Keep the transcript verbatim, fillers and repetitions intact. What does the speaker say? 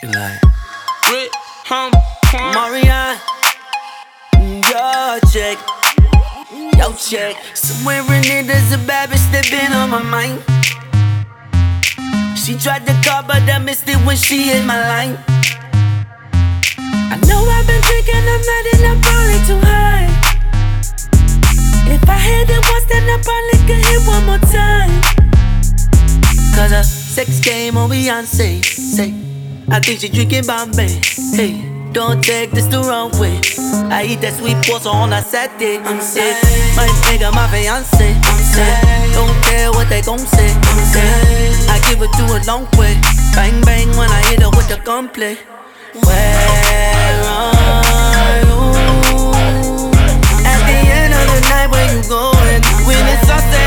You like Rick, hum, Marianne, yo check, yo check. Somewhere in it there's a bad bitch that been on my mind. She tried to call but I missed it when she hit my line. I know I've been drinking, I'm not and I'm probably too high. If I hit it once then I probably could hit one more time. Cause a sex game on Beyonce, say I think she drinking Bombay. Hey, don't take this the wrong way. I eat that sweet pasta on a Saturday. I'm sick, my nigga, my fiance. I'm sick, don't care what they gon' say. I'm sick, I give it to a long way. Bang bang when I hit her with the gunplay. Where are you? At the end of the night, where you going? When it's all said